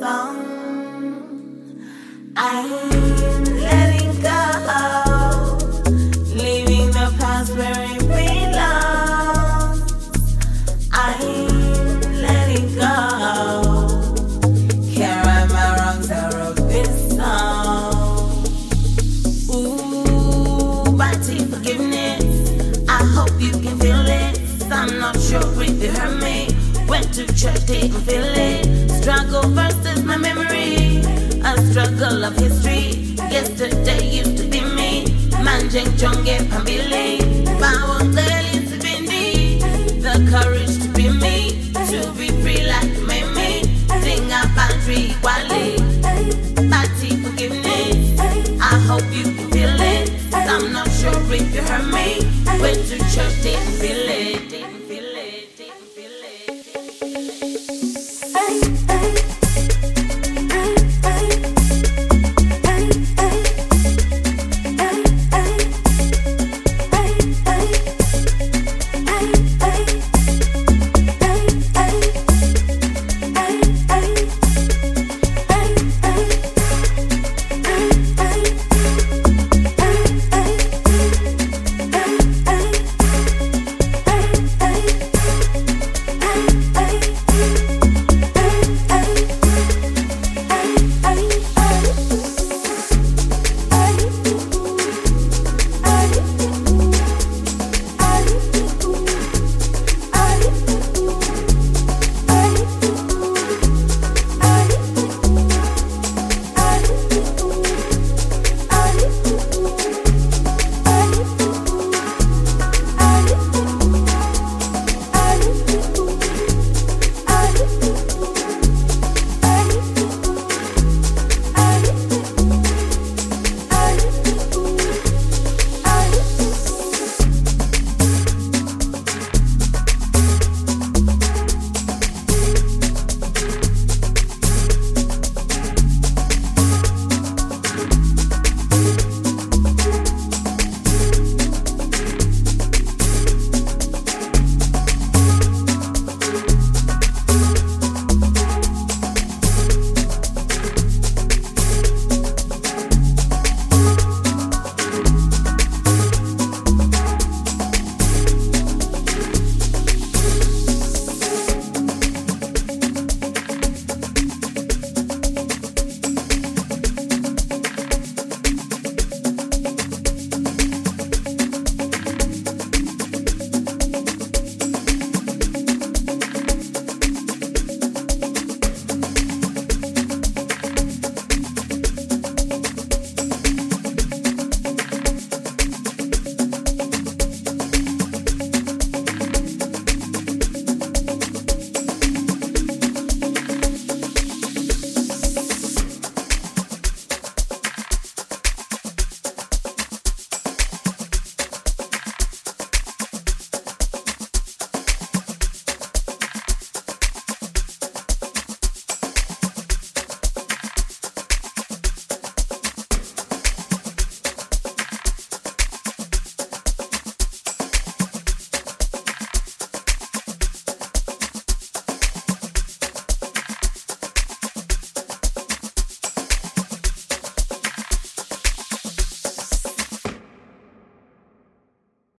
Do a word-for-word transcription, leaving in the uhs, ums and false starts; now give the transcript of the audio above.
song. I'm letting go, leaving the past where it belongs. I'm letting go. Here are my wrongs, I wrote this song. Ooh, mighty forgiveness. I hope you can feel it. I'm not sure if you heard me. Went to church, didn't feel it. Struggle versus my memory. A struggle of history. Yesterday used to be me. Manjeng Jonge Pambili. Power daily to be me. The courage to be me. To be free like me. Sing a boundary equally. Mighty forgiveness. I hope you can feel it. I'm not sure if you heard me. Went to church.